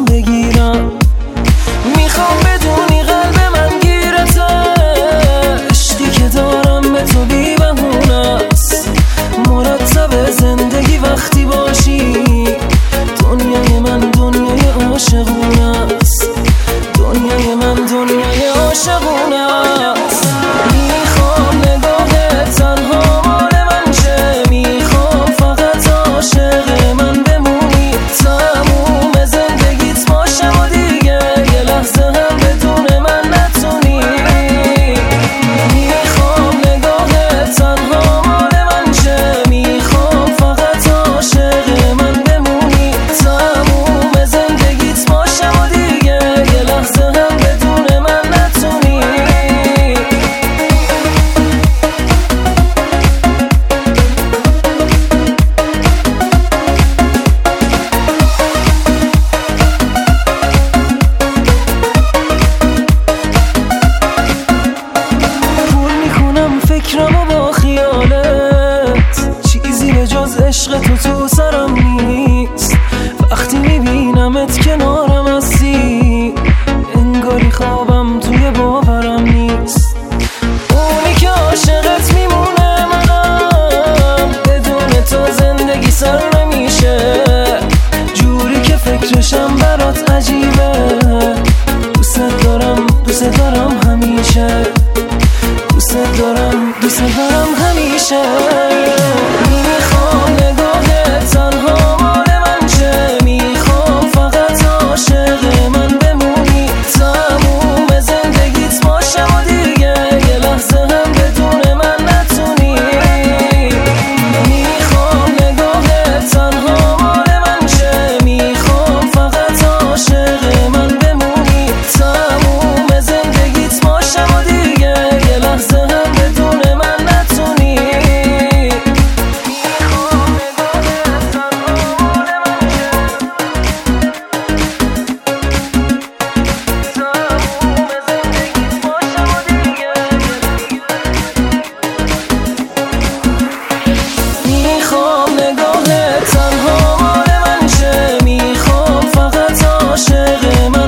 بگیرم. میخوام بدونی قلب من گیرته، عشقی که دارم به تو بی بهونه است. مرتب زندگی وقتی باشی، دنیای من دنیای عاشقونه است. دنیای من دنیای عاشقونه است. میخوام نگاهت تنها مال من شه، میخوام فقط عاشق من بمونی. تموم زندگیت باشم و دیگه یه لحظه هم بدون من نتونی. میخوام نگاهت تنها مال من شه، میخوام فقط عاشق من بمونی. تموم زندگیت باشم و دیگه یه لحظه هم بدون من نتونی. پول میکنم فکرمو با خیالت، چیزی به جز عشق تو سرم نیست. وقتی میبینمت کنارم هستی، انگاری خوابم توی باورم نیست. اونی که عاشقت میمونه منم، بدون تو زندگی سر نمیشه. جوری که فکرشم برات عجیبه، دوست دارم همیشه. دوست دارم همیشه. میخوام نگاهت تنها مال من شه، میخوام فقط عاشق من بمونی. تموم زندگیت باشم و دیگه یه لحظه هم بدون من نتونی. میخوام نگاهت تنها مال من شه، میخوام فقط عاشق من بمونی. تموم زندگیت باشم و دیگه یه لحظه هم بدون من نتونی. میخوام نگاهت تنها مال من شه، تموم زندگیت باشم و دیگه. میخوام نگاهت تنها مال من شه، میخوام فقط عاشق من